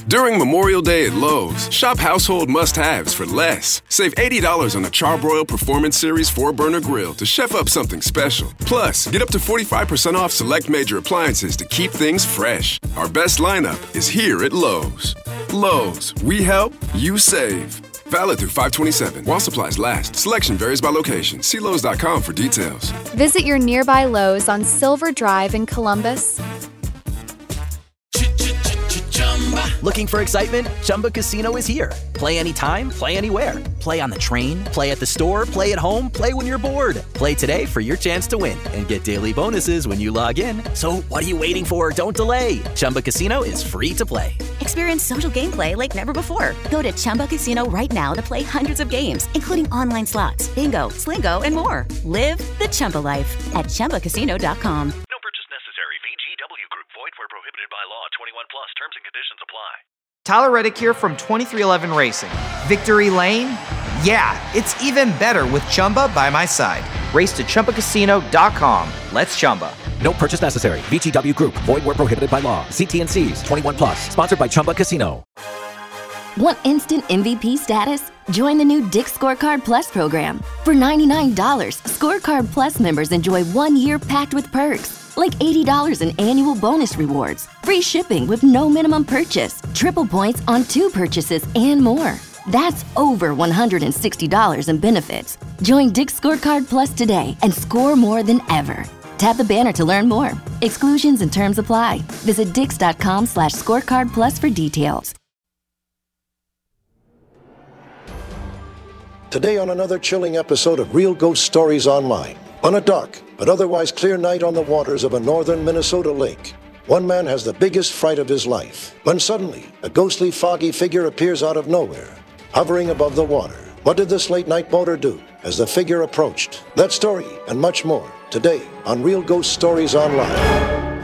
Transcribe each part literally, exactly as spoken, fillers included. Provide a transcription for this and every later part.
During Memorial Day at Lowe's, shop household must-haves for less. Save eighty dollars on a Charbroil Performance Series four burner grill to chef up something special. Plus, get up to forty-five percent off select major appliances to keep things fresh. Our best lineup is here at Lowe's. Lowe's, we help, you save. Valid through five twenty-seven. While supplies last. Selection varies by location. See Lowe's dot com for details. Visit your nearby Lowe's on Silver Drive in Columbus. Looking for excitement? Chumba Casino is here. Play anytime, play anywhere. Play on the train, play at the store, play at home, play when you're bored. Play today for your chance to win and get daily bonuses when you log in. So what are you waiting for? Don't delay. Chumba Casino is free to play. Experience social gameplay like never before. Go to Chumba Casino right now to play hundreds of games, including online slots, bingo, Slingo, and more. Live the Chumba life at Chumba Casino dot com. No purchase necessary. V G W Group. Void where prohibited by law. twenty-one plus. Terms and conditions apply. Tyler Reddick here from twenty-three eleven Racing. Victory Lane? Yeah, it's even better with Chumba by my side. Race to Chumba Casino dot com. Let's Chumba. No purchase necessary. V G W Group. Void where prohibited by law. See T and C's. twenty-one plus. Sponsored by Chumba Casino. Want instant M V P status? Join the new Dick's Scorecard Plus program. For ninety-nine dollars, Scorecard Plus members enjoy one year packed with perks, like eighty dollars in annual bonus rewards, free shipping with no minimum purchase, triple points on two purchases, and more. That's over one hundred sixty dollars in benefits. Join Dick's Scorecard Plus today and score more than ever. Tap the banner to learn more. Exclusions and terms apply. Visit dix.com slash scorecard plus for details. Today on another chilling episode of Real Ghost Stories Online. On a dark but otherwise clear night on the waters of a northern Minnesota lake, one man has the biggest fright of his life, when suddenly a ghostly, foggy figure appears out of nowhere, hovering above the water. What did this late-night boater do as the figure approached? That story and much more today on Real Ghost Stories Online.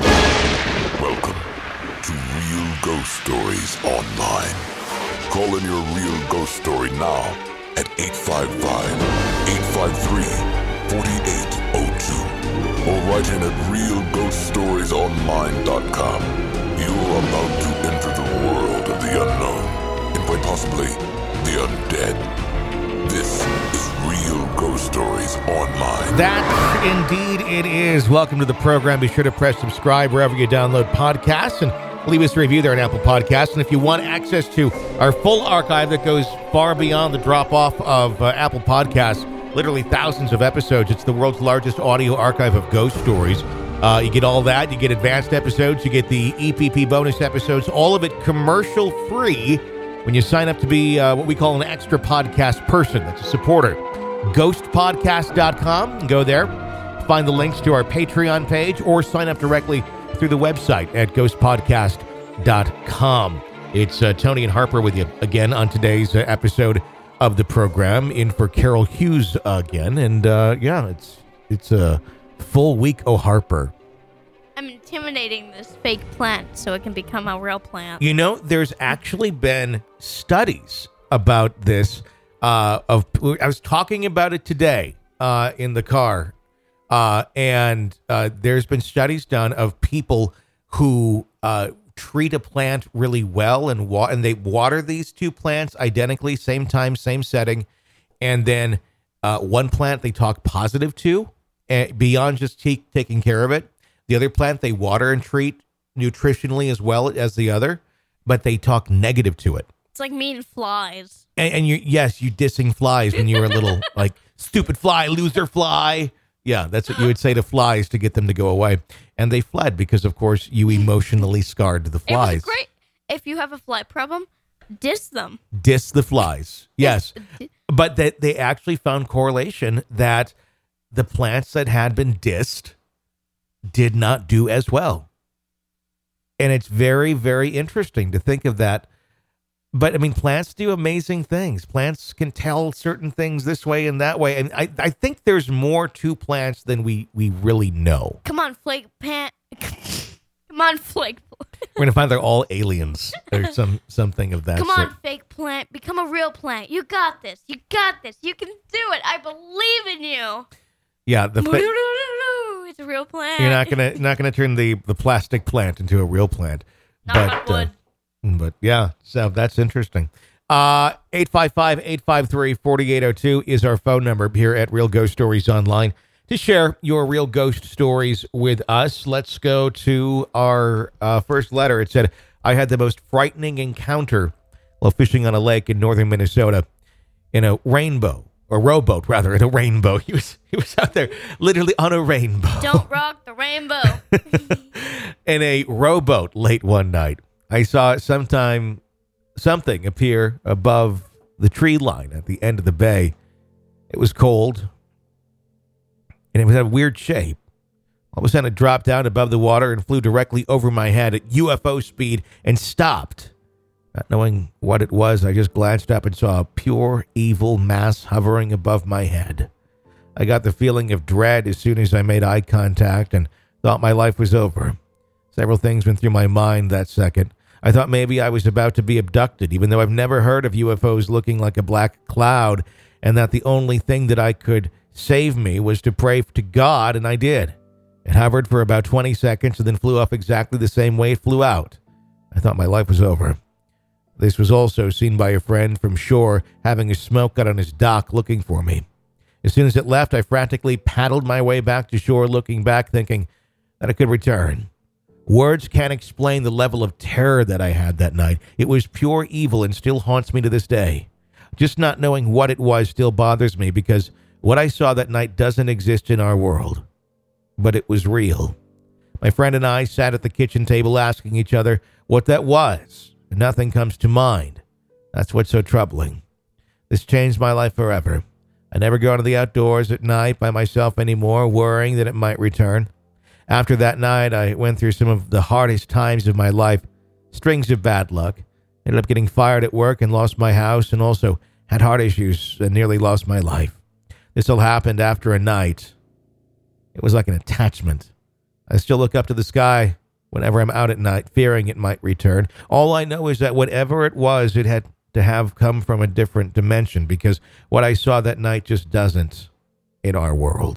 Welcome to Real Ghost Stories Online. Call in your real ghost story now at eight five five, eight five three, four eight zero two or write in at real ghost stories online dot com. You're about to enter the world of the unknown and quite possibly the undead. This is Real Ghost Stories Online. That indeed it is. Welcome to the program. Be sure to press subscribe wherever you download podcasts and leave us a review there on Apple Podcasts. And if you want access to our full archive that goes far beyond the drop-off of uh, Apple Podcasts, literally thousands of episodes, it's the world's largest audio archive of ghost stories. Uh, you get all that. You get advanced episodes. You get the E P P bonus episodes. All of it commercial-free when you sign up to be uh, what we call an extra podcast person. That's a supporter. ghost podcast dot com. Go there. Find the links to our Patreon page or sign up directly through the website at ghost podcast dot com. It's uh, Tony and Harper with you again on today's uh, episode of the program, in for Carol Hughes again. And uh, yeah, it's it's a full week oh Harper. I'm intimidating this fake plant so it can become a real plant. You know, there's actually been studies about this. Uh, of I was talking about it today uh, in the car. Uh, and uh, there's been studies done of people who uh, treat a plant really well and wa- and they water these two plants identically, same time, same setting. And then uh, one plant they talk positive to, uh, beyond just t- taking care of it. The other plant they water and treat nutritionally as well as the other, but they talk negative to it. It's like me and flies. And, and you, yes, you dissing flies when you were a little like, stupid fly, loser fly. Yeah, that's what you would say to flies to get them to go away. And they fled because, of course, you emotionally scarred the flies. It was great. If you have a fly problem, diss them. Diss the flies. Yes. But that they actually found correlation that the plants that had been dissed did not do as well. And it's very, very interesting to think of that. But, I mean, plants do amazing things. Plants can tell certain things this way and that way. And I, I think there's more to plants than we, we really know. Come on, Flake Plant. Come on, Flake. We're going to find they're all aliens or some something of that Come sort. on, fake plant. Become a real plant. You got this. You got this. You can do it. I believe in you. Yeah, the fa- it's a real plant. You're not gonna not gonna turn the, the plastic plant into a real plant. Not but, wood. Uh, But yeah, so that's interesting. Uh, eight five five, eight five three, four eight zero two is our phone number here at Real Ghost Stories Online to share your real ghost stories with us. Let's go to our uh, first letter. It said, I had the most frightening encounter while fishing on a lake in northern Minnesota in a rainbow, or rowboat rather, in a rainbow. He was he was out there literally on a rainbow. Don't rock the rainbow. In a rowboat late one night. I saw sometime something appear above the tree line at the end of the bay. It was cold, and it was a weird shape. All of a sudden, it dropped down above the water and flew directly over my head at U F O speed and stopped. Not knowing what it was, I just glanced up and saw a pure evil mass hovering above my head. I got the feeling of dread as soon as I made eye contact and thought my life was over. Several things went through my mind that second. I thought maybe I was about to be abducted, even though I've never heard of U F Os looking like a black cloud, and that the only thing that I could save me was to pray to God, and I did. It hovered for about twenty seconds and then flew off exactly the same way it flew out. I thought my life was over. This was also seen by a friend from shore having a smoke gun on his dock looking for me. As soon as it left, I frantically paddled my way back to shore, looking back, thinking that I could return. Words can't explain the level of terror that I had that night. It was pure evil and still haunts me to this day. Just not knowing what it was still bothers me because what I saw that night doesn't exist in our world. But it was real. My friend and I sat at the kitchen table asking each other what that was, and nothing comes to mind. That's what's so troubling. This changed my life forever. I never go into the outdoors at night by myself anymore, worrying that it might return. After that night, I went through some of the hardest times of my life, strings of bad luck, ended up getting fired at work and lost my house, and also had heart issues and nearly lost my life. This all happened after a night. It was like an attachment. I still look up to the sky whenever I'm out at night, fearing it might return. All I know is that whatever it was, it had to have come from a different dimension, because what I saw that night just doesn't in our world.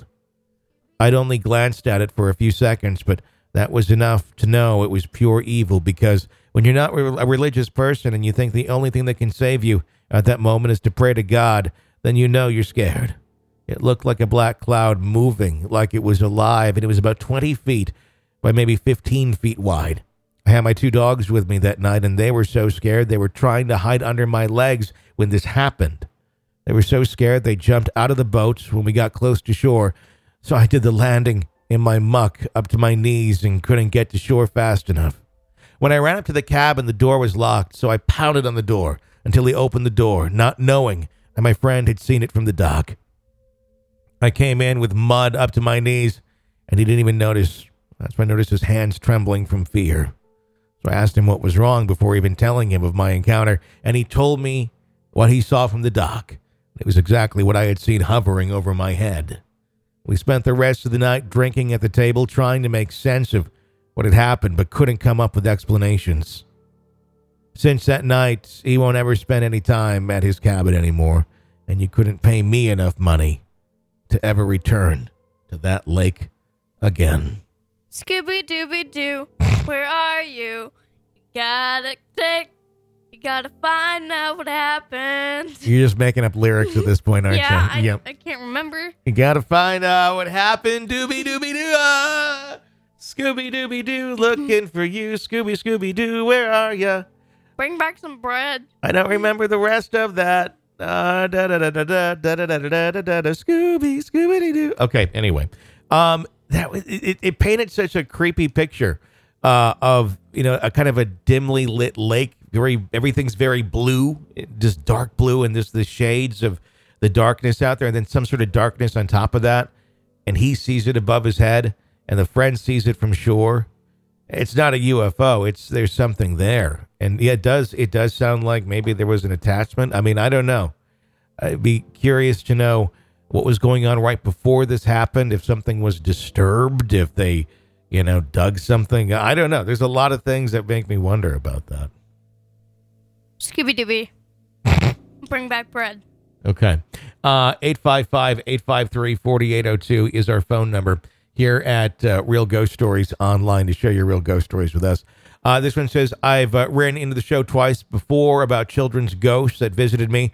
I'd only glanced at it for a few seconds, but that was enough to know it was pure evil, because when you're not a religious person and you think the only thing that can save you at that moment is to pray to God, then you know you're scared. It looked like a black cloud moving, like it was alive, and it was about twenty feet by maybe fifteen feet wide. I had my two dogs with me that night, and they were so scared they were trying to hide under my legs when this happened. They were so scared they jumped out of the boats when we got close to shore, so I did the landing in my muck up to my knees and couldn't get to shore fast enough. When I ran up to the cabin, the door was locked, so I pounded on the door until he opened the door, not knowing that my friend had seen it from the dock. I came in with mud up to my knees, and he didn't even notice. That's when I noticed his hands trembling from fear. So I asked him what was wrong before even telling him of my encounter, and he told me what he saw from the dock. It was exactly what I had seen hovering over my head. We spent the rest of the night drinking at the table, trying to make sense of what had happened, but couldn't come up with explanations. Since that night, he won't ever spend any time at his cabin anymore, and you couldn't pay me enough money to ever return to that lake again. Scooby-Dooby-Doo, where are you? You gotta take, you gotta find out what happened. You're just making up lyrics at this point, aren't yeah, you? I, Yep. I can't remember. You gotta find out what happened, Dooby-Dooby-Doo. Ah! Scooby-Dooby-Doo, looking for you. Scooby, Scooby-Doo, where are ya? Bring back some bread. I don't remember the rest of that. Uh, da da da da da da da da da da da da Scooby, Scooby-Doo. Okay, anyway. Um, that was, it, it painted such a creepy picture uh, of, you know, a kind of a dimly lit lake. Very, everything's very blue, just dark blue, and there's the shades of the darkness out there, and then some sort of darkness on top of that. And he sees it above his head, and the friend sees it from shore. It's not a U F O. It's there's something there, and yeah, it does. It does sound like maybe there was an attachment. I mean, I don't know. I'd be curious to know what was going on right before this happened. If something was disturbed, if they, you know, dug something. I don't know. There's a lot of things that make me wonder about that. Scooby-Dooby, bring back bread. Okay, uh, eight five five, eight five three, four eight zero two is our phone number here at uh, Real Ghost Stories Online to share your real ghost stories with us. Uh, this one says, I've uh, ran into the show twice before about children's ghosts that visited me.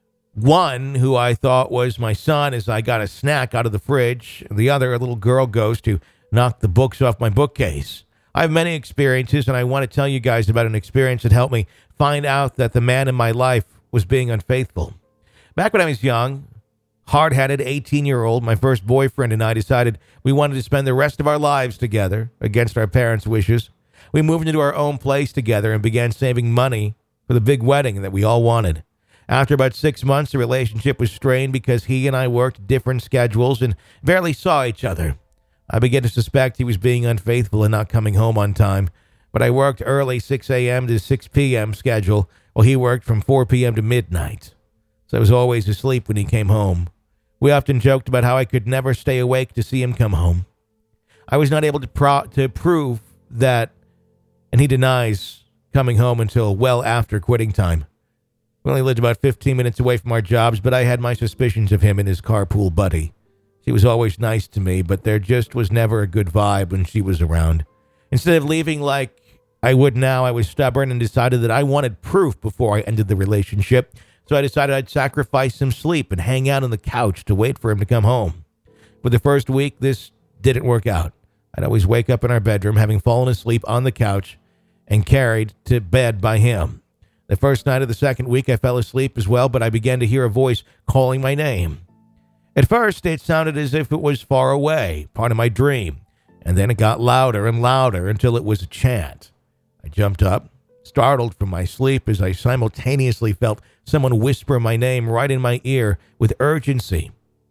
One, who I thought was my son as I got a snack out of the fridge. The other, a little girl ghost who knocked the books off my bookcase. I have many experiences, and I want to tell you guys about an experience that helped me find out that the man in my life was being unfaithful. Back when I was young, hard-headed eighteen-year-old, my first boyfriend and I decided we wanted to spend the rest of our lives together against our parents' wishes. We moved into our own place together and began saving money for the big wedding that we all wanted. After about six months, the relationship was strained because he and I worked different schedules and barely saw each other. I began to suspect he was being unfaithful and not coming home on time, but I worked early six a.m. to six p.m. schedule while he worked from four p.m. to midnight. So I was always asleep when he came home. We often joked about how I could never stay awake to see him come home. I was not able to, pro- to prove that, and he denies coming home until well after quitting time. We only lived about fifteen minutes away from our jobs, but I had my suspicions of him and his carpool buddy. She was always nice to me, but there just was never a good vibe when she was around. Instead of leaving like I would now, I was stubborn and decided that I wanted proof before I ended the relationship. So I decided I'd sacrifice some sleep and hang out on the couch to wait for him to come home. For the first week, this didn't work out. I'd always wake up in our bedroom, having fallen asleep on the couch and carried to bed by him. The first night of the second week, I fell asleep as well, but I began to hear a voice calling my name. At first, it sounded as if it was far away, part of my dream, and then it got louder and louder until it was a chant. I jumped up, startled from my sleep as I simultaneously felt someone whisper my name right in my ear with urgency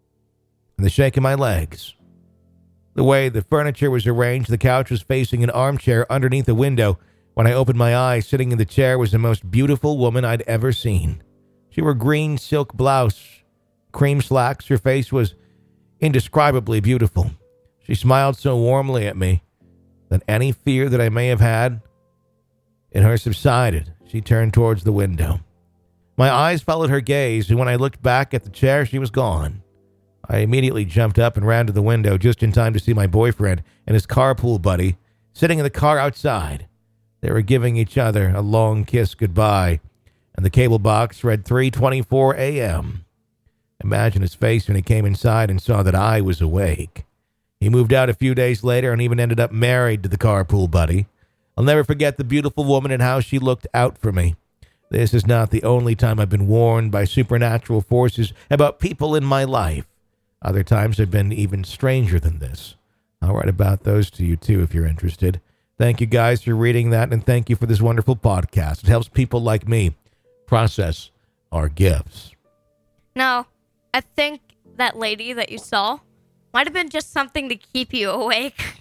and the shake of my legs. The way the furniture was arranged, the couch was facing an armchair underneath a window. When I opened my eyes, sitting in the chair was the most beautiful woman I'd ever seen. She wore green silk blouse, cream slacks. Her face was indescribably beautiful. She smiled so warmly at me that any fear that I may have had in her subsided. She turned towards the window. My eyes followed her gaze, and when I looked back at the chair, she was gone. I immediately jumped up and ran to the window just in time to see my boyfriend and his carpool buddy sitting in the car outside. They were giving each other a long kiss goodbye, and the cable box read three twenty-four a.m. Imagine his face when he came inside and saw that I was awake. He moved out a few days later and even ended up married to the carpool buddy. I'll never forget the beautiful woman and how she looked out for me. This is not the only time I've been warned by supernatural forces about people in my life. Other times have been even stranger than this. I'll write about those to you, too, if you're interested. Thank you, guys, for reading that, and thank you for this wonderful podcast. It helps people like me process our gifts. No, I think that lady that you saw might have been just something to keep you awake.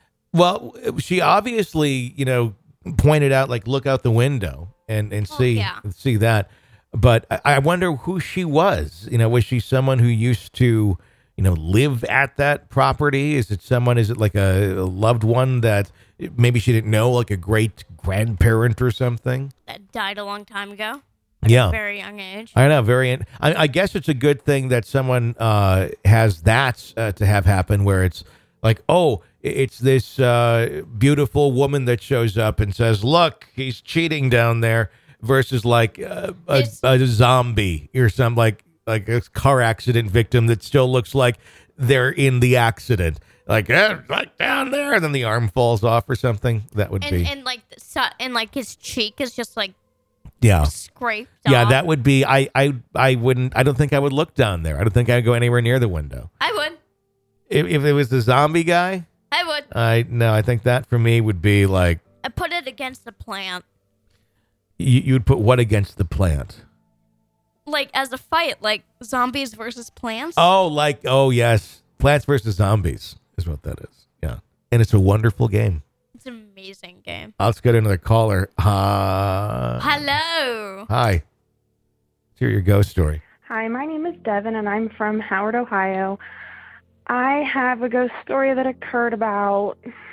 Well, she obviously, you know, pointed out, like, look out the window and, and see, oh, yeah. see that. But I, I wonder who she was. You know, was she someone who used to, you know, live at that property? Is it someone, is it like a, a loved one that maybe she didn't know, like a great grandparent or something? That died a long time ago. At Yeah. a very young age. I know, very. I, I guess it's a good thing that someone uh, has that uh, to have happen where it's like, oh, it's this uh, beautiful woman that shows up and says, look, he's cheating down there, versus like uh, a, a zombie or some like like a car accident victim that still looks like they're in the accident. Like, eh, like down there, and then the arm falls off or something. That would and, be. And like, so, and like his cheek is just like Yeah. scraped Yeah, off. that would be, I, I, I wouldn't, I don't think I would look down there. I don't think I'd go anywhere near the window. I would. If, if it was the zombie guy, I would. I, no, I think that for me would be like, I put it against the plant. you, you'd put what against the plant? Like, as a fight, like zombies versus plants. Oh, like, oh, yes. Plants versus Zombies is what that is. Yeah. And it's a wonderful game. It's an amazing game. Let's go to another caller. Uh, Hello. Hi. Let's hear your ghost story. Hi, my name is Devin, and I'm from Howard, Ohio. I have a ghost story that occurred about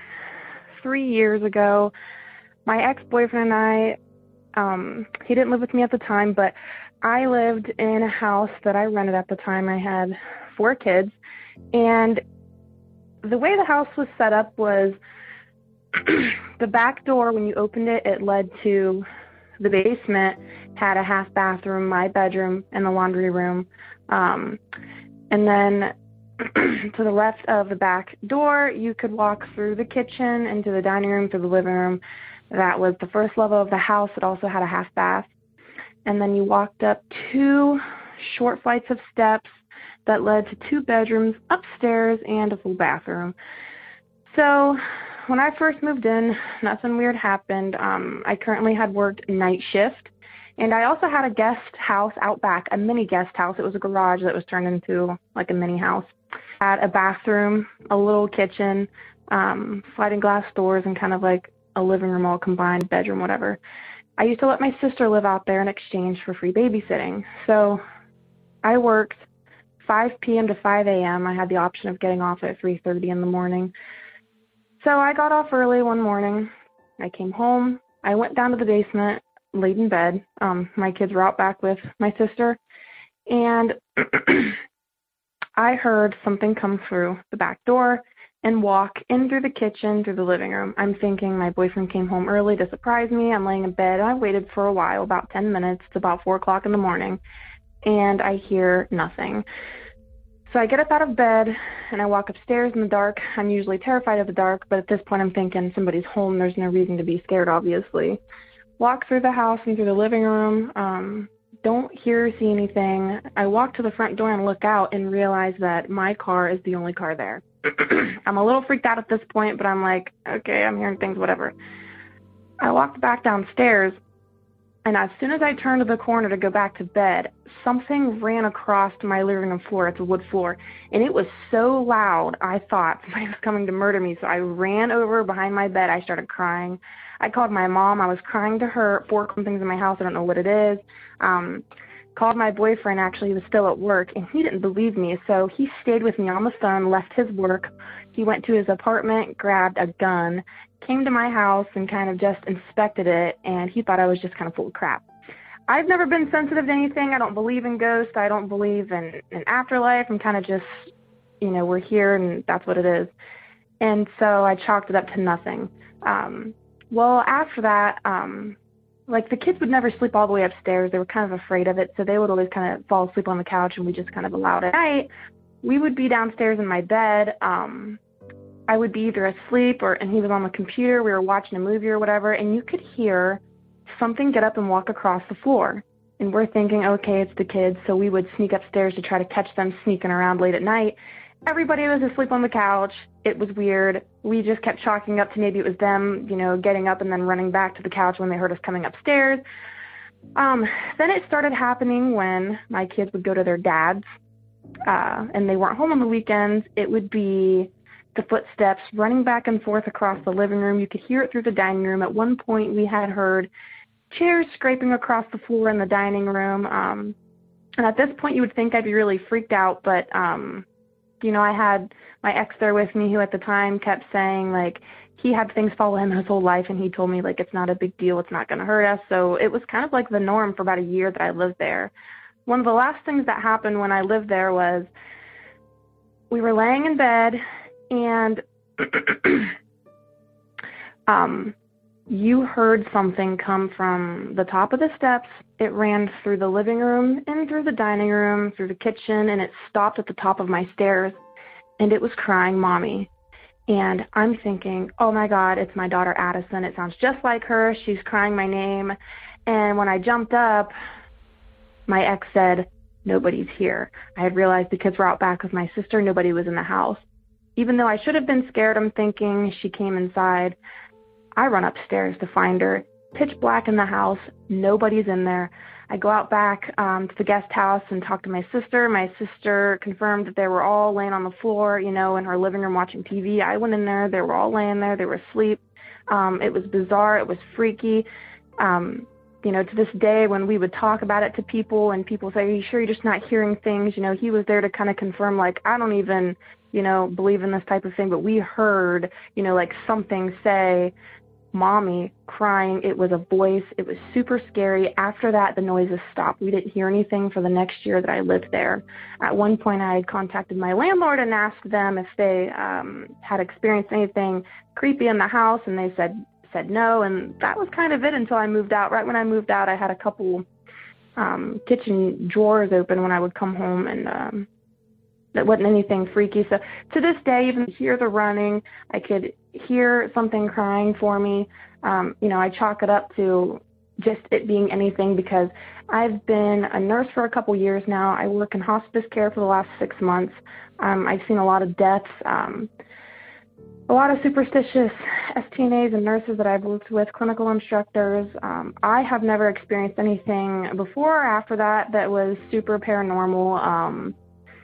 three years ago. My ex-boyfriend and I, um, he didn't live with me at the time, but I lived in a house that I rented at the time. I had four kids, and the way the house was set up was the back door, when you opened it, it led to the basement, had a half bathroom, my bedroom, and the laundry room. Um, and then to the left of the back door, you could walk through the kitchen into the dining room, through the living room. That was the first level of the house. It also had a half bath. And then you walked up two short flights of steps that led to two bedrooms upstairs and a full bathroom. So when I first moved in, nothing weird happened. Um, I currently had worked night shift, and I also had a guest house out back, a mini guest house. It was a garage that was turned into like a mini house. Had a bathroom, a little kitchen, um, sliding glass doors, and kind of like a living room all combined, bedroom, whatever. I used to let my sister live out there in exchange for free babysitting. So I worked five p.m. to five a.m. I had the option of getting off at three thirty in the morning. So I got off early one morning. I came home. I went down to the basement, laid in bed. Um, my kids were out back with my sister. And I heard something come through the back door and walk in through the kitchen, through the living room. I'm thinking my boyfriend came home early to surprise me. I'm laying in bed. I waited for a while, about ten minutes. It's about four o'clock in the morning. And I hear nothing. So I get up out of bed and I walk upstairs in the dark. I'm usually terrified of the dark, but at this point I'm thinking somebody's home. There's no reason to be scared, obviously. Walk through the house and through the living room. Um, don't hear or see anything. I walk to the front door and look out and realize that my car is the only car there. I'm a little freaked out at this point, but I'm like, okay, I'm hearing things, whatever. I walked back downstairs, and as soon as I turned to the corner to go back to bed, something ran across my living room floor. It's a wood floor, and it was so loud, I thought somebody was coming to murder me. So I ran over behind my bed. I started crying. I called my mom. I was crying to her. Four things in my house. I don't know what it is. Um, called my boyfriend. Actually, he was still at work, and he didn't believe me. So he stayed with me on the phone, left his work. He went to his apartment, grabbed a gun, came to my house and kind of just inspected it, and he thought I was just kind of full of crap. I've never been sensitive to anything. I don't believe in ghosts. I don't believe in an afterlife. I'm kind of just, you know, we're here and that's what it is. And so I chalked it up to nothing. Um, well, after that, um, like the kids would never sleep all the way upstairs. They were kind of afraid of it, so they would always kind of fall asleep on the couch, and we just kind of allowed it. At night, we would be downstairs in my bed. Um, I would be either asleep or, and he was on the computer. We were watching a movie or whatever, and you could hear something get up and walk across the floor. And we're thinking, okay, it's the kids. So we would sneak upstairs to try to catch them sneaking around late at night. Everybody was asleep on the couch. It was weird. We just kept chalking up to maybe it was them, you know, getting up and then running back to the couch when they heard us coming upstairs. Um, then it started happening when my kids would go to their dads, uh, and they weren't home on the weekends. It would be the footsteps running back and forth across the living room. You could hear it through the dining room. At one point, we had heard chairs scraping across the floor in the dining room. Um, and at this point, you would think I'd be really freaked out, but, um, you know, I had my ex there with me who at the time kept saying, like, he had things follow him his whole life, and he told me, like, it's not a big deal, it's not going to hurt us. So it was kind of like the norm for about a year that I lived there. One of the last things that happened when I lived there was we were laying in bed, and um, you heard something come from the top of the steps. It ran through the living room and through the dining room, through the kitchen, and it stopped at the top of my stairs, and it was crying, Mommy. And I'm thinking, oh my God, it's my daughter Addison. It sounds just like her. She's crying my name. And when I jumped up, my ex said, nobody's here. I had realized the kids were out back with my sister. Nobody was in the house. Even though I should have been scared, I'm thinking she came inside. I run upstairs to find her. Pitch black in the house. Nobody's in there. I go out back um, to the guest house and talk to my sister. My sister confirmed that they were all laying on the floor, you know, in her living room watching T V. I went in there. They were all laying there. They were asleep. Um, it was bizarre. It was freaky. Um, you know, to this day, when we would talk about it to people and people say, are you sure you're just not hearing things? You know, he was there to kind of confirm, like, I don't even, you know, believe in this type of thing, but we heard, you know, like something say, Mommy crying. It was a voice. It was super scary. After that, the noises stopped. We didn't hear anything for the next year that I lived there. At one point, I had contacted my landlord and asked them if they um, had experienced anything creepy in the house, and they said said no, and that was kind of it until I moved out. Right when I moved out, I had a couple um, kitchen drawers open when I would come home, and um, that wasn't anything freaky. So to this day, even hear the running, I could hear something crying for me. Um, you know, I chalk it up to just it being anything because I've been a nurse for a couple years now. I work in hospice care for the last six months. Um, I've seen a lot of deaths, um, a lot of superstitious S T N As and nurses that I've worked with, clinical instructors. Um, I have never experienced anything before or after that that was super paranormal. Um,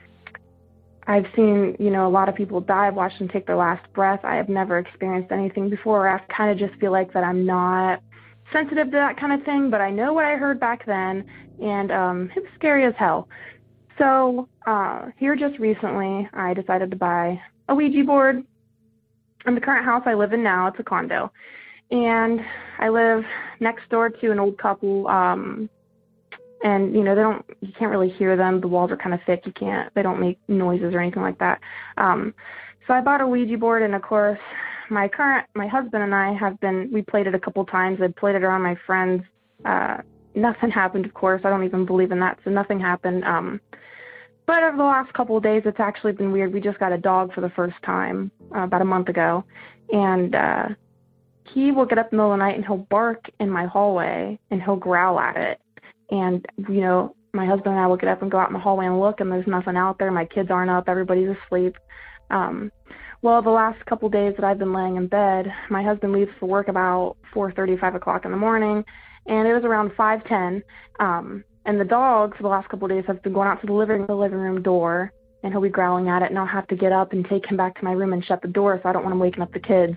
I've seen, you know, a lot of people die. I've watched them take their last breath. I have never experienced anything before. I kind of just feel like that I'm not sensitive to that kind of thing, but I know what I heard back then, and um, it was scary as hell. So uh, here just recently, I decided to buy a Ouija board. In the current house I live in now, it's a condo, and I live next door to an old couple. Um, And, you know, they don't, you can't really hear them. The walls are kind of thick. You can't, they don't make noises or anything like that. Um, so I bought a Ouija board, and of course, my current, my husband and I have been, we played it a couple times. I played it around my friends. Uh, nothing happened, of course. I don't even believe in that. So nothing happened. Um, but over the last couple of days, it's actually been weird. We just got a dog for the first time uh, about a month ago. And, uh, he will get up in the middle of the night and he'll bark in my hallway and he'll growl at it. And, you know, my husband and I will get up and go out in the hallway and look, and there's nothing out there. My kids aren't up. Everybody's asleep. Um, well, the last couple of days that I've been laying in bed, my husband leaves for work about four thirty, five o'clock in the morning, and it was around five ten. Um, and the dog for the last couple of days has been going out to the living, the living room door, and he'll be growling at it, and I'll have to get up and take him back to my room and shut the door so I don't want him waking up the kids.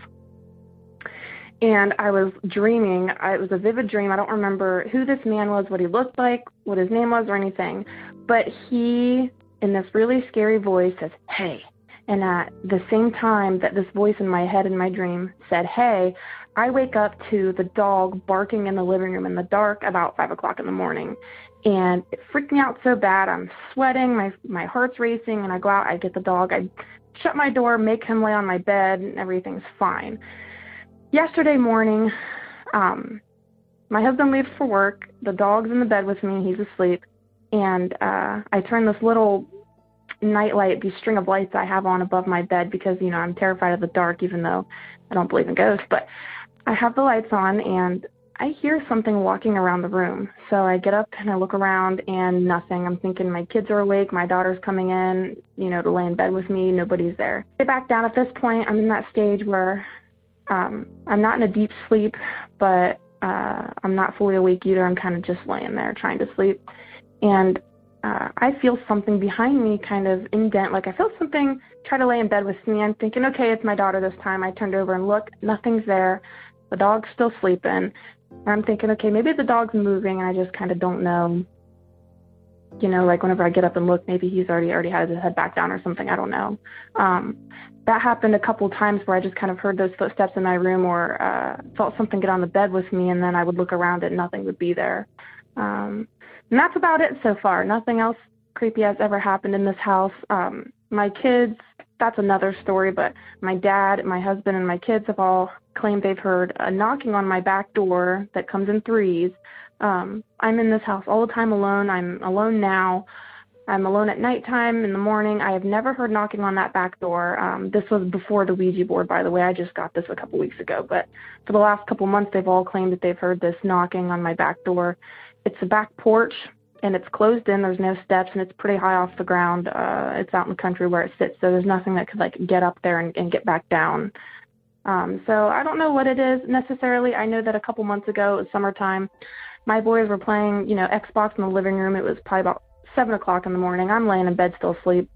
And I was dreaming. It was a vivid dream. I don't remember who this man was, what he looked like, what his name was, or anything. But he, in this really scary voice, says, "Hey." And at the same time that this voice in my head in my dream said, "Hey," I wake up to the dog barking in the living room in the dark about five o'clock in the morning. And it freaked me out so bad. I'm sweating. My, my heart's racing. And I go out. I get the dog. I shut my door, make him lay on my bed, and everything's fine. Yesterday morning, um, my husband leaves for work. The dog's in the bed with me. He's asleep. And uh, I turn this little nightlight, these string of lights I have on above my bed because, you know, I'm terrified of the dark, even though I don't believe in ghosts. But I have the lights on, and I hear something walking around the room. So I get up and I look around, and nothing. I'm thinking my kids are awake. My daughter's coming in, you know, to lay in bed with me. Nobody's there. I get back down. At this point, I'm in that stage where Um, I'm not in a deep sleep, but uh, I'm not fully awake either. I'm kind of just laying there trying to sleep. And uh, I feel something behind me kind of indent, like I feel something try to lay in bed with me. I'm thinking, okay, it's my daughter this time. I turned over and look, nothing's there. The dog's still sleeping. And I'm thinking, okay, maybe the dog's moving and I just kind of don't know. You know, like whenever I get up and look, maybe he's already already had his head back down or something. I don't know. Um, that happened a couple times where I just kind of heard those footsteps in my room or uh, felt something get on the bed with me, and then I would look around and nothing would be there. Um, and that's about it so far. Nothing else creepy has ever happened in this house. Um, my kids, that's another story, but my dad, my husband, and my kids have all claimed they've heard a knocking on my back door that comes in threes. Um, I'm in this house all the time alone. I'm alone now. I'm alone at nighttime, in the morning. I have never heard knocking on that back door. Um, this was before the Ouija board, by the way. I just got this a couple weeks ago. But for the last couple months, they've all claimed that they've heard this knocking on my back door. It's a back porch, and it's closed in. There's no steps, and it's pretty high off the ground. Uh, it's out in the country where it sits, so there's nothing that could, like, get up there and, and get back down. Um, so I don't know what it is necessarily. I know that a couple months ago, it was summertime, my boys were playing, you know, Xbox in the living room. It was probably about seven o'clock in the morning. I'm laying in bed still asleep.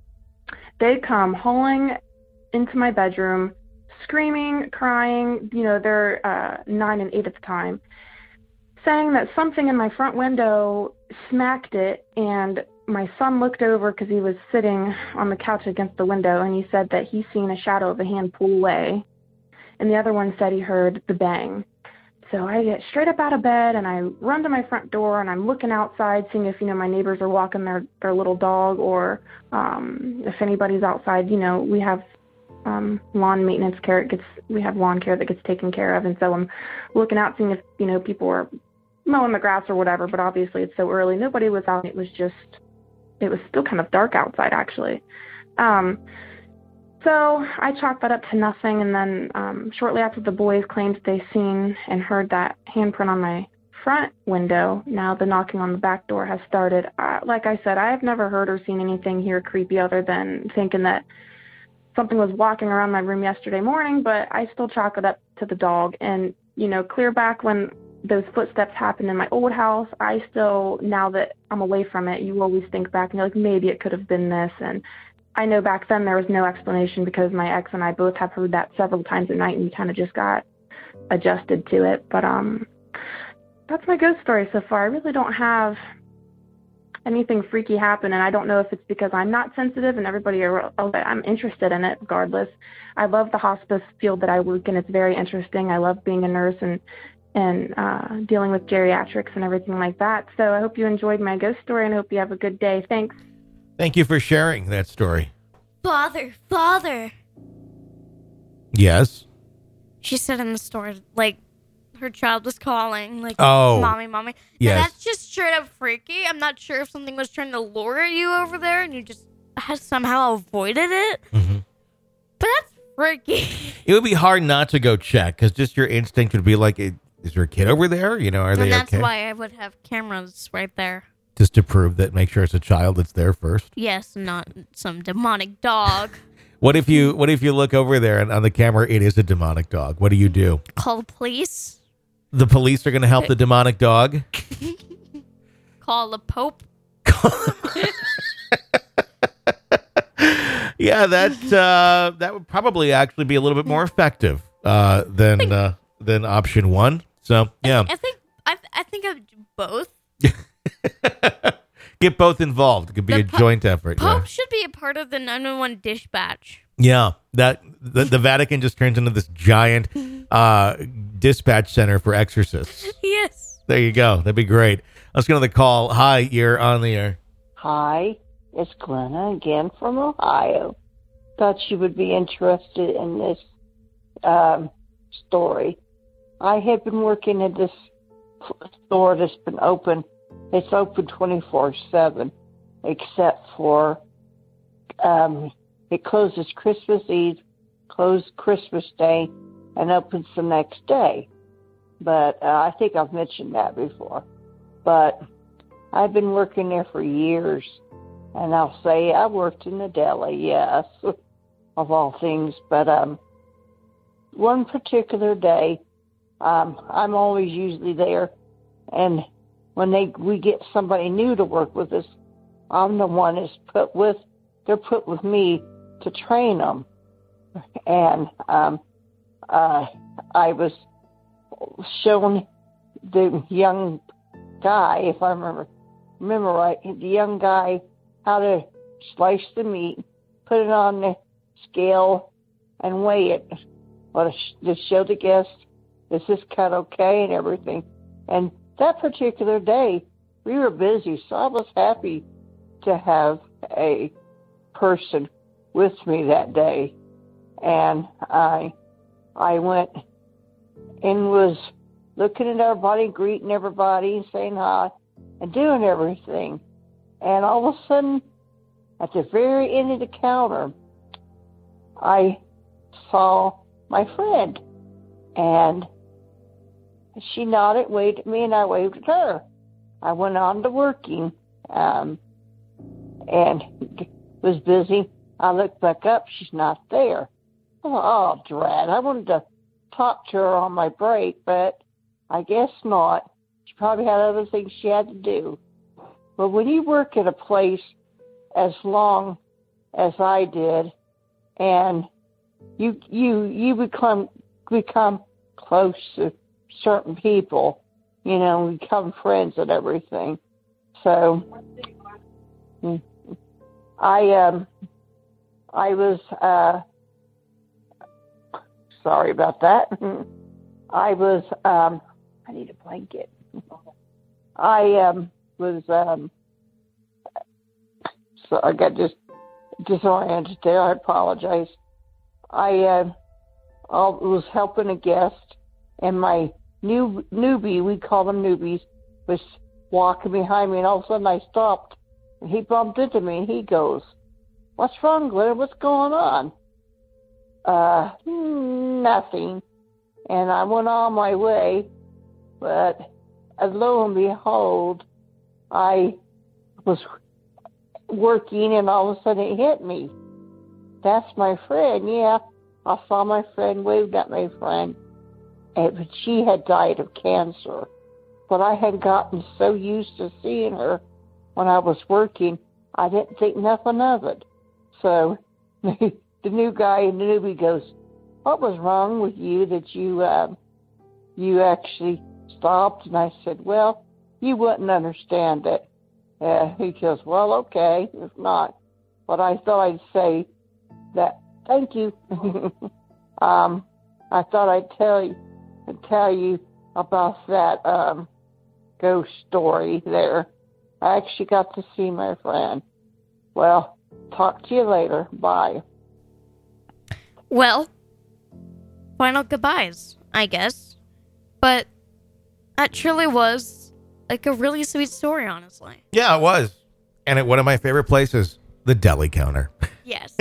They come hauling into my bedroom, screaming, crying. You know, they're uh, nine and eight at the time, saying that something in my front window smacked it, and my son looked over because he was sitting on the couch against the window, and he said that he seen a shadow of a hand pull away. and the other one said he heard the bang. So I get straight up out of bed, and I run to my front door, and I'm looking outside, seeing if, you know, my neighbors are walking their, their little dog, or um, if anybody's outside. You know, we have um, lawn maintenance care. It gets, we have lawn care that gets taken care of, and so I'm looking out, seeing if, you know, people are mowing the grass or whatever, but obviously it's so early. Nobody was out. It was just, it was still kind of dark outside, actually. Um, So I chalked that up to nothing, and then um, shortly after, the boys claimed they seen and heard that handprint on my front window. Now the knocking on the back door has started. Uh, like I said, I have never heard or seen anything here creepy other than thinking that something was walking around my room yesterday morning, but I still chalk it up to the dog. And, you know, clear back when those footsteps happened in my old house, I still, now that I'm away from it, you always think back and you're like, maybe it could have been this. And I know back then there was no explanation because my ex and I both have heard that several times at night, and we kind of just got adjusted to it. But um, that's my ghost story so far. I really don't have anything freaky happen, and I don't know if it's because I'm not sensitive and everybody else, I'm interested in it regardless. I love the hospice field that I work in. It's very interesting. I love being a nurse and and uh, dealing with geriatrics and everything like that. So I hope you enjoyed my ghost story, and I hope you have a good day. Thanks. Thank you for sharing that story. Father, father. Yes. She said in the story, like, her child was calling, like, oh, mommy, mommy. Yes. And that's just straight up freaky. I'm not sure if something was trying to lure you over there and you just had somehow avoided it. Mm-hmm. But that's freaky. It would be hard not to go check, because just your instinct would be like, is there a kid over there? You know, are and they that's okay? why I would have cameras right there. Just to prove that, make sure it's a child that's there first. Yes, not some demonic dog. What if you What if you look over there and on the camera it is a demonic dog? What do you do? Call the police. The police are going to help the demonic dog? Call the Pope. Yeah, that uh, that would probably actually be a little bit more effective uh, than uh, than option one. So yeah, I think I I think I would do both. Get both involved. It could be The a po- joint effort. Pope Yeah. should be a part of the nine one one dispatch. Yeah, that the, the Vatican just turns into this giant uh, dispatch center for exorcists. Yes. There you go. That'd be great. Let's go to the call. Hi, you're on the air. Hi, it's Glenna again from Ohio. Thought you would be interested in this um, story. I have been working at this store that's been open. It's open twenty-four seven, except for um, it closes Christmas Eve, closes Christmas Day, and opens the next day. But uh, I think I've mentioned that before. But I've been working there for years, and I'll say I worked in the deli, yes, of all things. But um, one particular day, um, I'm always usually there, and when they we get somebody new to work with us, I'm the one that's put with, they're put with me to train them. And um, uh, I was shown the young guy, if I remember remember right, the young guy how to slice the meat, put it on the scale, and weigh it. Well, to show the guests, is this cut okay and everything. And that particular day, we were busy, so I was happy to have a person with me that day. And I I went and was looking at everybody, greeting everybody, saying hi, and doing everything. And all of a sudden, at the very end of the counter, I saw my friend. And she nodded, waved at me, and I waved at her. I went on to working um, and was busy. I looked back up. She's not there. Oh, drat. I wanted to talk to her on my break, but I guess not. She probably had other things she had to do. But when you work at a place as long as I did, and you you you become become close to certain people, you know, become friends and everything. So I um I was uh sorry about that. I was, um, I need a blanket. I um, was, um, so I got just disoriented there. I apologize. I uh, I was helping a guest, and my new newbie, we call them newbies, was walking behind me, and all of a sudden I stopped, and he bumped into me, and he goes, "What's wrong, Glenn? What's going on?" Uh, nothing. And I went on my way, but uh, lo and behold, I was working, and all of a sudden it hit me. That's my friend. Yeah, I saw my friend, waved at my friend, and, but she had died of cancer. But I had gotten so used to seeing her when I was working, I didn't think nothing of it. So the new guy in the newbie goes, "What was wrong with you that you uh, you actually stopped?" And I said, "Well, you wouldn't understand it." Uh, he goes, "Well, okay, if not." But I thought I'd say that, thank you. um, I thought I'd tell you, tell you about that um, ghost story there. I actually got to see my friend. Well, talk to you later. Bye. Well, final goodbyes, I guess. But that truly was like a really sweet story, honestly. Yeah, it was. And at one of my favorite places, the deli counter. Yes.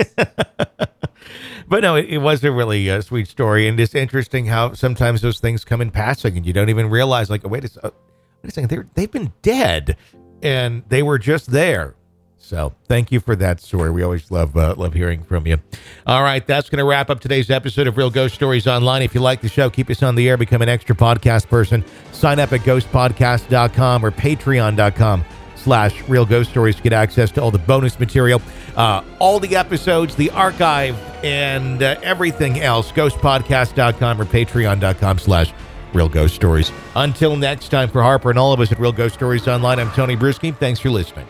But no, it, it was a really uh, sweet story. And it's interesting how sometimes those things come in passing and you don't even realize, like, oh, wait a, uh, wait a second, they're, they've been dead and they were just there. So thank you for that story. We always love uh, love hearing from you. All right, that's going to wrap up today's episode of Real Ghost Stories Online. If you like the show, keep us on the air, become an extra podcast person. Sign up at ghost podcast dot com or patreon dot com slash Real Ghost Stories to get access to all the bonus material, uh, all the episodes, the archive, and uh, everything else. ghost podcast dot com or patreon dot com slash Real Ghost Stories. Until next time, for Harper and all of us at Real Ghost Stories Online, I'm Tony Bruschi. Thanks for listening.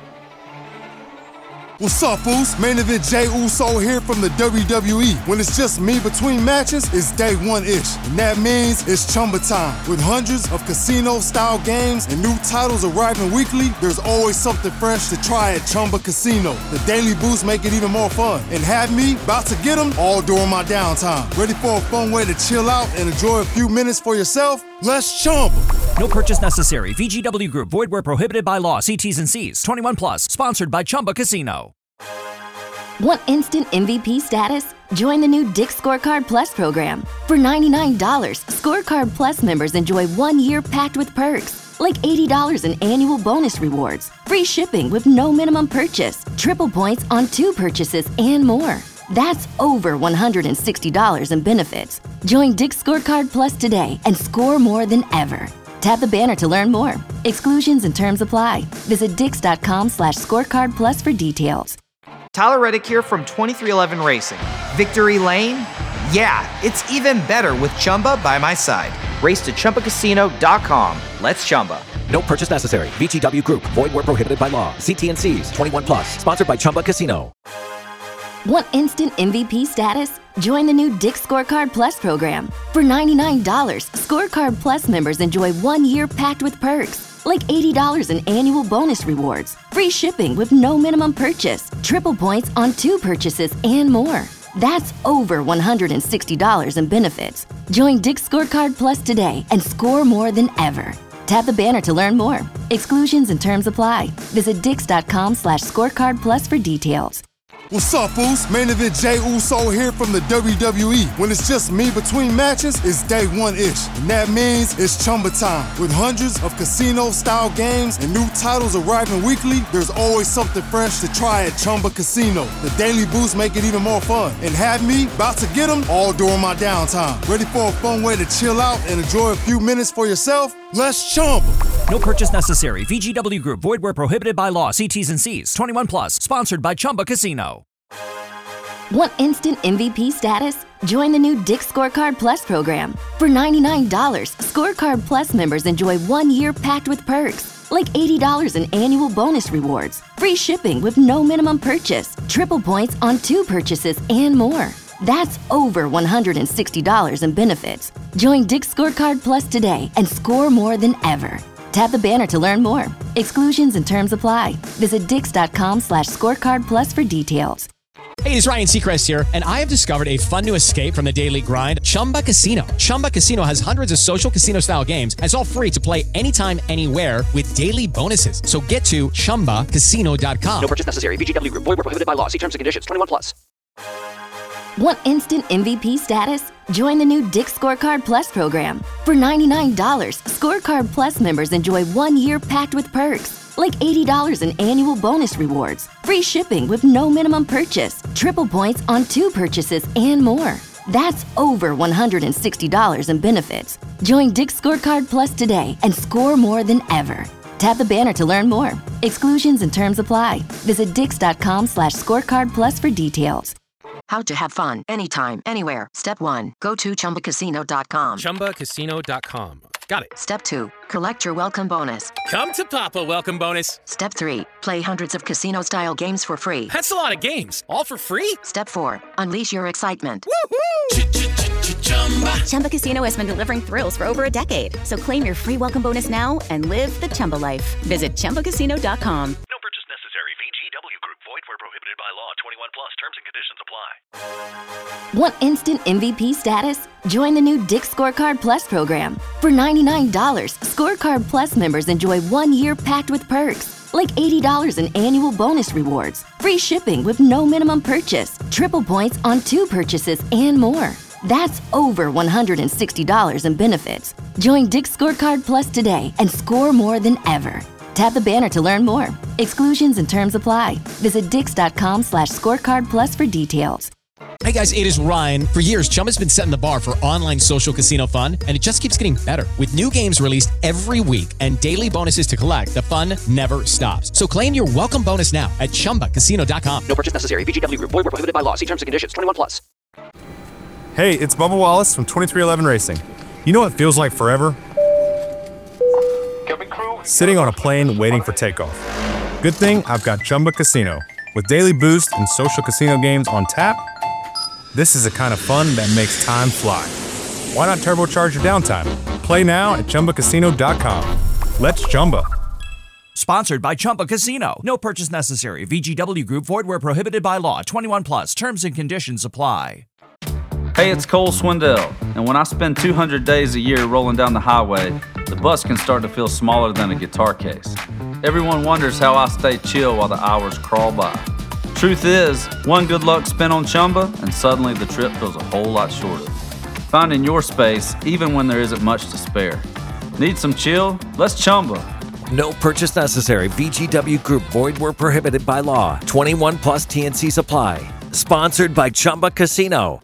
What's up, fools? Main event Jey Uso here from the W W E. When it's just me between matches, it's day one-ish. And that means it's Chumba time. With hundreds of casino-style games and new titles arriving weekly, there's always something fresh to try at Chumba Casino. The daily boosts make it even more fun. And have me about to get them all during my downtime. Ready for a fun way to chill out and enjoy a few minutes for yourself? Let's Chumba. No purchase necessary. V G W Group. Void where prohibited by law. See T's and C's. twenty-one plus. Sponsored by Chumba Casino. Want instant M V P status? Join the new Dick's Scorecard Plus program. For ninety-nine dollars, Scorecard Plus members enjoy one year packed with perks, like eighty dollars in annual bonus rewards, free shipping with no minimum purchase, triple points on two purchases, and more. That's over one hundred sixty dollars in benefits. Join Dick's Scorecard Plus today and score more than ever. Tap the banner to learn more. Exclusions and terms apply. Visit dix.com slash scorecard plus for details. Tyler Reddick here from twenty-three eleven Racing. Victory Lane? Yeah, it's even better with Chumba by my side. Race to Chumba Casino dot com. Let's Chumba. No purchase necessary. V G W Group. Void where prohibited by law. See T and C's. twenty-one plus. Sponsored by Chumba Casino. Want instant M V P status? Join the new Dick's Scorecard Plus program. For ninety-nine dollars, Scorecard Plus members enjoy one year packed with perks, like eighty dollars in annual bonus rewards, free shipping with no minimum purchase, triple points on two purchases, and more. That's over one hundred sixty dollars in benefits. Join Dick's Scorecard Plus today and score more than ever. Tap the banner to learn more. Exclusions and terms apply. Visit dix.com slash scorecard plus for details. What's up, fools? Main event Jey Uso here from the W W E. When it's just me between matches, it's day one-ish. And that means it's Chumba time. With hundreds of casino-style games and new titles arriving weekly, there's always something fresh to try at Chumba Casino. The daily boosts make it even more fun. And have me about to get them all during my downtime. Ready for a fun way to chill out and enjoy a few minutes for yourself? Let's Chumba. No purchase necessary. V G W Group. Void where prohibited by law. See T's and C's. twenty-one plus. Sponsored by Chumba Casino. Want instant M V P status? Join the new Dick's Scorecard Plus program. For ninety-nine dollars, Scorecard Plus members enjoy one year packed with perks, like eighty dollars in annual bonus rewards, free shipping with no minimum purchase, triple points on two purchases, and more. That's over one hundred sixty dollars in benefits. Join Dick's Scorecard Plus today and score more than ever. Tap the banner to learn more. Exclusions and terms apply. Visit dix.com slash scorecard plus for details. Hey, it's Ryan Seacrest here, and I have discovered a fun new escape from the daily grind, Chumba Casino. Chumba Casino has hundreds of social casino-style games, and it's all free to play anytime, anywhere with daily bonuses. So get to chumba casino dot com. No purchase necessary. V G W Group. Void where prohibited by law. See terms and conditions. twenty-one plus. Want instant M V P status? Join the new Dick's Scorecard Plus program. For ninety-nine dollars, Scorecard Plus members enjoy one year packed with perks, like eighty dollars in annual bonus rewards, free shipping with no minimum purchase, triple points on two purchases, and more. That's over one hundred sixty dollars in benefits. Join Dick's Scorecard Plus today and score more than ever. Tap the banner to learn more. Exclusions and terms apply. Visit dix.com slash scorecard plus for details. How to have fun anytime, anywhere. Step one, go to chumba casino dot com. chumba casino dot com. Got it. Step two, collect your welcome bonus. Come to Papa welcome bonus. Step three, play hundreds of casino-style games for free. That's a lot of games, all for free? Step four, unleash your excitement. Woohoo! Chumba Casino has been delivering thrills for over a decade. So claim your free welcome bonus now and live the Chumba life. Visit chumba casino dot com. No purchase necessary. V G W Group. Void where prohibited by law. twenty-one plus. Terms and conditions apply. Want instant M V P status? Join the new Dick's Scorecard Plus program. For ninety-nine dollars, Scorecard Plus members enjoy one year packed with perks, like eighty dollars in annual bonus rewards, free shipping with no minimum purchase, triple points on two purchases, and more. That's over one hundred sixty dollars in benefits. Join Dick's Scorecard Plus today and score more than ever. Tap the banner to learn more. Exclusions and terms apply. Visit dix.com slash scorecard plus for details. Hey guys, it is Ryan. For years, Chumba's been setting the bar for online social casino fun, and it just keeps getting better. With new games released every week and daily bonuses to collect, the fun never stops. So claim your welcome bonus now at chumba casino dot com. No purchase necessary. V G W Group. Void where prohibited by law. See terms and conditions. twenty-one plus. Hey, it's Bubba Wallace from twenty-three eleven Racing. You know what feels like forever? Sitting on a plane waiting for takeoff. Good thing I've got Chumba Casino. With daily boost and social casino games on tap, this is the kind of fun that makes time fly. Why not turbocharge your downtime? Play now at chumba casino dot com. Let's Chumba. Sponsored by Chumba Casino. No purchase necessary. V G W Group. Void where prohibited by law. twenty-one plus. Terms and conditions apply. Hey, it's Cole Swindell, and when I spend two hundred days a year rolling down the highway, the bus can start to feel smaller than a guitar case. Everyone wonders how I stay chill while the hours crawl by. Truth is, one good luck spin on Chumba, and suddenly the trip feels a whole lot shorter. Finding your space, even when there isn't much to spare. Need some chill? Let's Chumba. No purchase necessary. V G W Group. Void where prohibited by law. twenty-one plus T N C supply. Sponsored by Chumba Casino.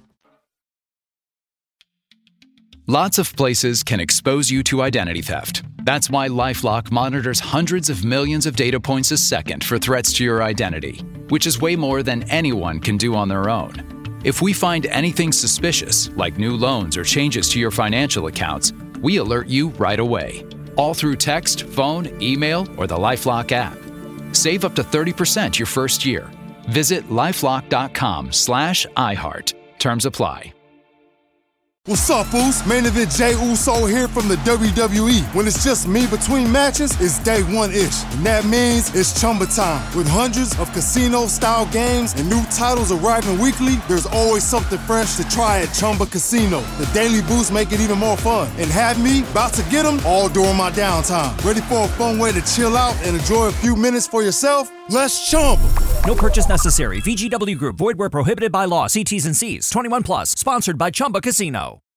Lots of places can expose you to identity theft. That's why LifeLock monitors hundreds of millions of data points a second for threats to your identity, which is way more than anyone can do on their own. If we find anything suspicious, like new loans or changes to your financial accounts, we alert you right away, all through text, phone, email, or the LifeLock app. Save up to thirty percent your first year. Visit lifelock.com slash iHeart. Terms apply. What's up, Foos? Main event Jey Uso here from the W W E. When it's just me between matches, it's day one-ish. And that means it's Chumba time. With hundreds of casino-style games and new titles arriving weekly, there's always something fresh to try at Chumba Casino. The daily boosts make it even more fun. And have me about to get them all during my downtime. Ready for a fun way to chill out and enjoy a few minutes for yourself? Let's Chumba. No purchase necessary. V G W Group. Void where prohibited by law. See T's and C's. twenty-one plus. Sponsored by Chumba Casino.